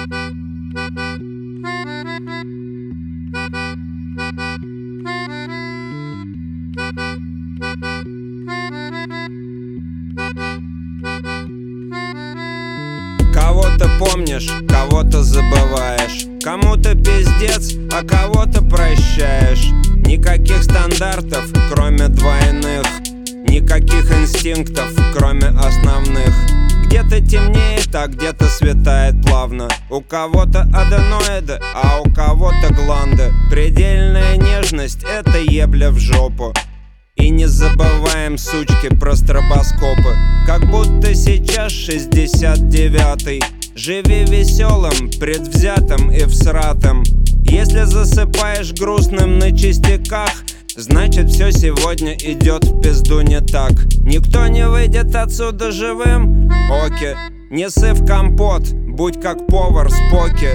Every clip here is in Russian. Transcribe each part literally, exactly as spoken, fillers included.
Кого-то помнишь, кого-то забываешь, кому-то пиздец, а кого-то прощаешь. Никаких стандартов, кроме двойных, никаких инстинктов, кроме основных. Где-то темнеет, а где-то светает плавно. У кого-то аденоиды, а у кого-то гланды. Предельная нежность — это ебля в жопу. И не забываем, сучки, про стробоскопы. Как будто сейчас шестьдесят девятый. Живи веселым, предвзятым и всратым. Если засыпаешь грустным на чистяках, значит все сегодня идет в пизду не так. Никто не выйдет отсюда живым? Оки. Не ссы в компот, будь как повар с поки.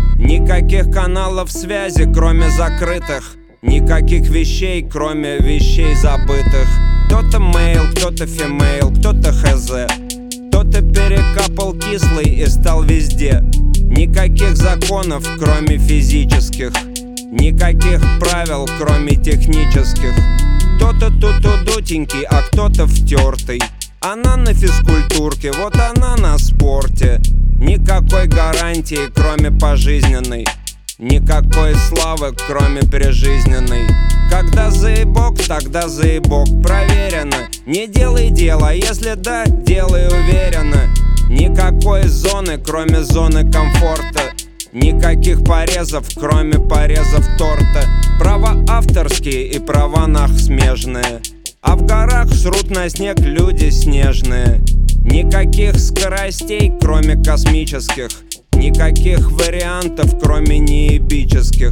Никаких каналов связи, кроме закрытых. Никаких вещей, кроме вещей забытых. Кто-то мейл, кто-то фимейл, кто-то хз. Кто-то перекапал кислый и стал везде. Никаких законов, кроме физических. Никаких правил, кроме технических. Кто-то тут удутенький, а кто-то втертый. Она на физкультурке, вот она на спорте. Никакой гарантии, кроме пожизненной. Никакой славы, кроме прижизненной. Когда заебок, тогда заебок, проверено. Не делай дело, если да, делай уверенно. Никакой зоны, кроме зоны комфорта. Никаких порезов, кроме порезов торта. Права авторские и права нах смежные. А в горах срут на снег люди снежные. Никаких скоростей, кроме космических. Никаких вариантов, кроме неебических.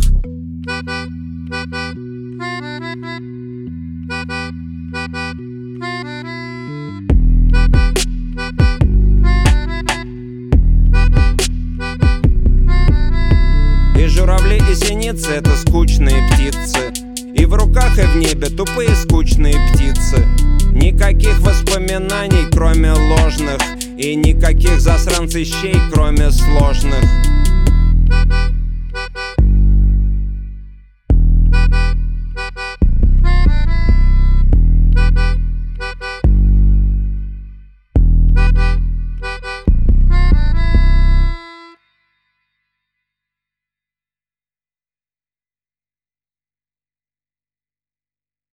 И журавли, и синицы — это скучные птицы. И в руках, и в небе тупые скучные птицы. Никаких воспоминаний, кроме ложных. И никаких засранцищей, кроме сложных.